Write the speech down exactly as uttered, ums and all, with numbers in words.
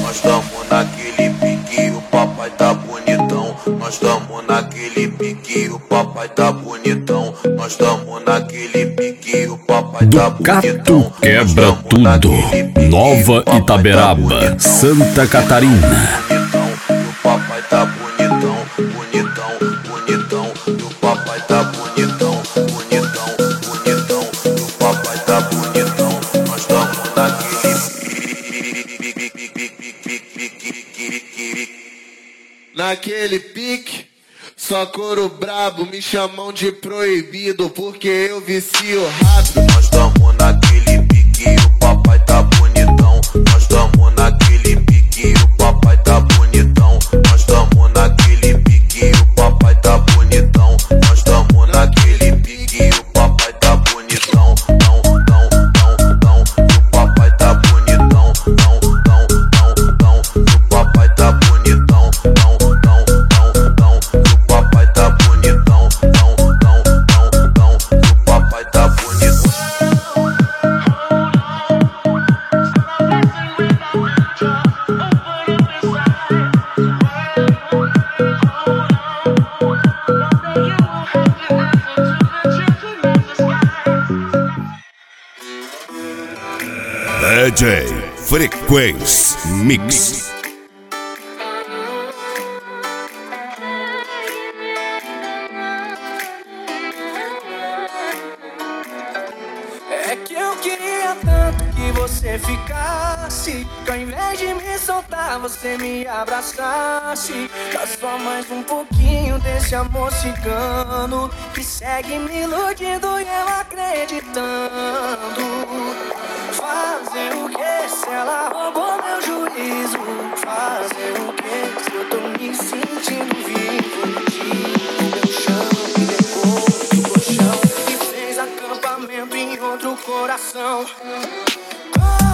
nós tamo naquele pique, o papai tá bonitão. Nós tamo naquele pique, o papai tá bonitão. Nós tamo naquele pique, o papai tá bonitão. Ducato quebra tudo. Nova Itaberaba, Santa Catarina. O papai tá bonitão, bonitão, bonitão. O papai tá bonitão, bonitão, bonitão. O papai tá bonitão. Nós tamo naquele naquele pique, só couro brabo, me chamam de proibido porque eu vicio rápido. Nós tamo naquele pique, o papai tá bonitão. Nós tamo naquele pique, o papai tá bonitão. Nós tamo naquele pique, o papai tá bonitão. Nós tamo naquele pique, o papai tá bonitão. Não, não, não, não, o papai tá bonitão. Não, não, não, não, o papai tá bonitão. Não, não, não, não, o papai tá bonitão. Não, não, não, não, o papai tá bonitão. D J Frequência Mix. É que eu queria tanto que você ficasse, que ao invés de me soltar você me abraçasse. Dá só mais um pouquinho desse amor cigano que segue me iludindo e eu acreditando. Fazer o que se ela roubou meu juízo? Fazer o que se eu tô me sentindo vivo? Tiro meu chão e depois do colchão e fez acampamento em outro coração.